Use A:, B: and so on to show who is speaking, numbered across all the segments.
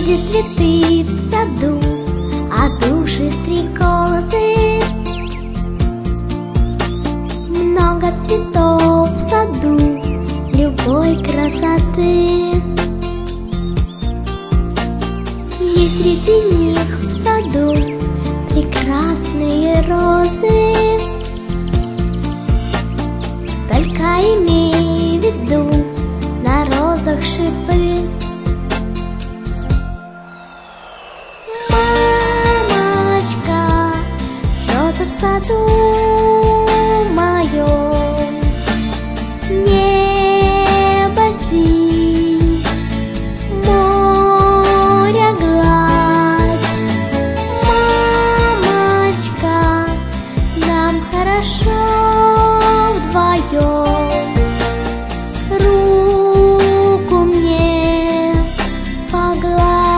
A: Люди, цветы в саду, а души стрекозы. Много цветов в саду любой красоты. Есть среди них в саду прекрасные розы. Только имей в виду, на розах шипы. Мамочка, роза в саду моем, небо синь, море гладь. Мамочка, нам хорошо вдвоем. Руку мне погладь.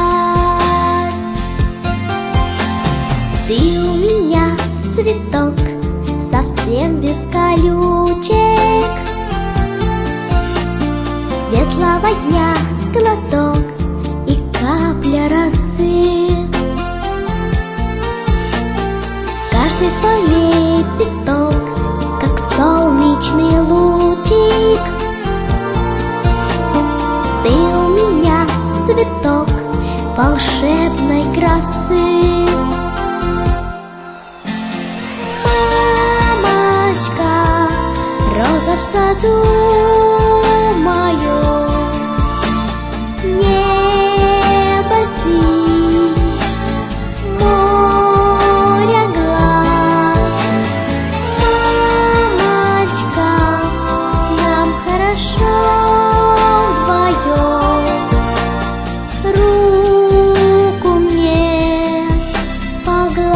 A: Ты у меня цветок, совсем без колючек. Светлого дня глоток и капля росы. Каждый твой лепесток, как солнечный лучик. Ты у меня цветок волшебной красы. Мамочка, роза в саду моем, небо синь, море гладь. Мамочка, нам хорошо вдвоем. Руку мне погладь.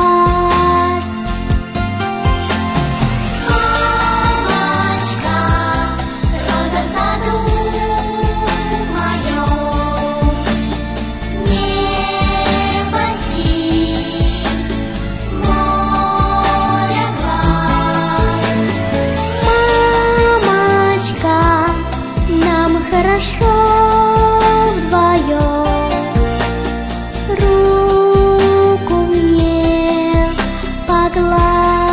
A: Мамочка, роза в саду моем, небо синь, море гладь. Мамочка, нам хорошо вдвоем. Руку мне погладь.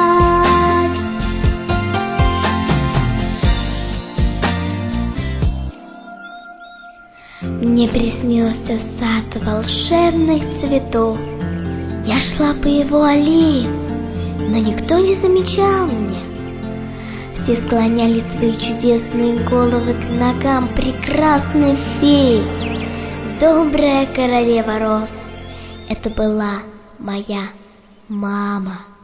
A: Мне приснился сад волшебных цветов. Я шла по его аллее, но никто не замечал меня. Все склоняли свои чудесные головы к ногам прекрасной феи. Добрая королева роз, это была моя мама.